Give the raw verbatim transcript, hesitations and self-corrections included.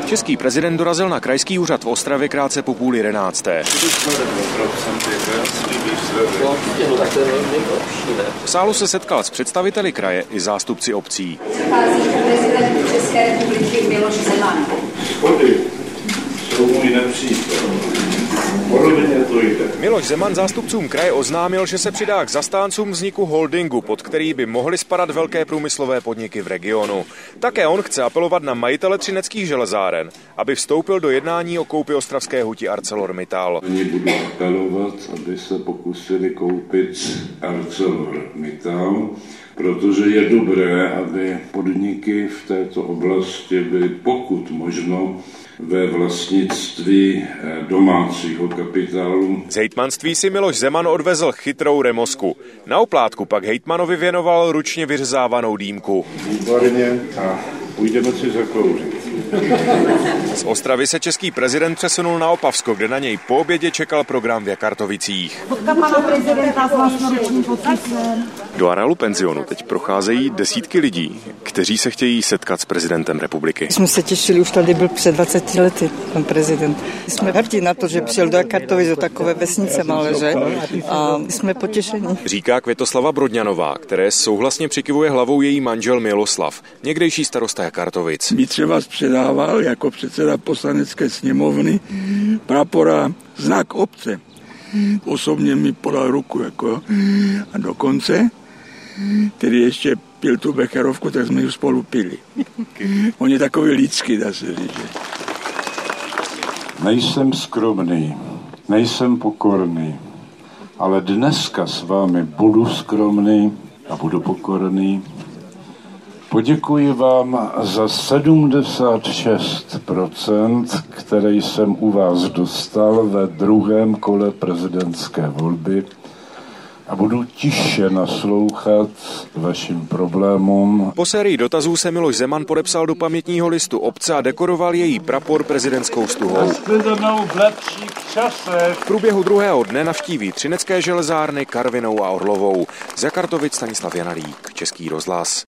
Český prezident dorazil na krajský úřad v Ostravě krátce po půl jedenácté. V sálu se setkal s představiteli kraje i zástupci obcí. Přichází prezident České republiky Miloš Zeman. Schody jsou můj nepřítel. To jde. Miloš Zeman zástupcům kraje oznámil, že se přidá k zastáncům vzniku holdingu, pod který by mohly spadat velké průmyslové podniky v regionu. Také on chce apelovat na majitele třineckých železáren, aby vstoupil do jednání o koupi ostravské huti ArcelorMittal. Oni budou apelovat, aby se pokusili koupit ArcelorMittal, protože je dobré, aby podniky v této oblasti byly pokud možno ve vlastnictví domácího kapitálu. Z hejtmanství si Miloš Zeman odvezl chytrou remosku. Na oplátku pak hejtmanovi věnoval ručně vyřezávanou dýmku. Výborně, a půjdeme si zakouřit. Z Ostravy se český prezident přesunul na Opavsko, kde na něj po obědě čekal program v Jakartovicích. Fotka pana prezidenta s vlastnoručním podpisem. Do areálu penzionu teď procházejí desítky lidí, kteří se chtějí setkat s prezidentem republiky. Jsme se těšili, už tady byl před dvaceti lety pan prezident. Jsme hrdí na to, že přijel do Jakartovic, do takové vesnice malé, že? A jsme potěšení. Říká Květoslava Brodňanová, které souhlasně přikivuje hlavou její manžel Miloslav, někdejší starosta Jakartovic. Mi třeba předával jako předseda poslanecké sněmovny prapora znak obce. Osobně mi podal ruku, jako, a dokonce, který ještě pil tu becherovku, tak jsme ji spolu pili. On je takový lidský, dá se říct. Nejsem skromný, nejsem pokorný, ale dneska s vámi budu skromný a budu pokorný. Poděkuji vám za sedmdesát šest procent, které jsem u vás dostal ve druhém kole prezidentské volby a budu tiše naslouchat vašim problémům. Po sérii dotazů se Miloš Zeman podepsal do pamětního listu obce a dekoroval její prapor prezidentskou stuhou. V lepších časech. V průběhu druhého dne navštíví třinecké železárny, Karvinou a Orlovou. Z Jakartovic Stanislav Janalík, Český rozhlas.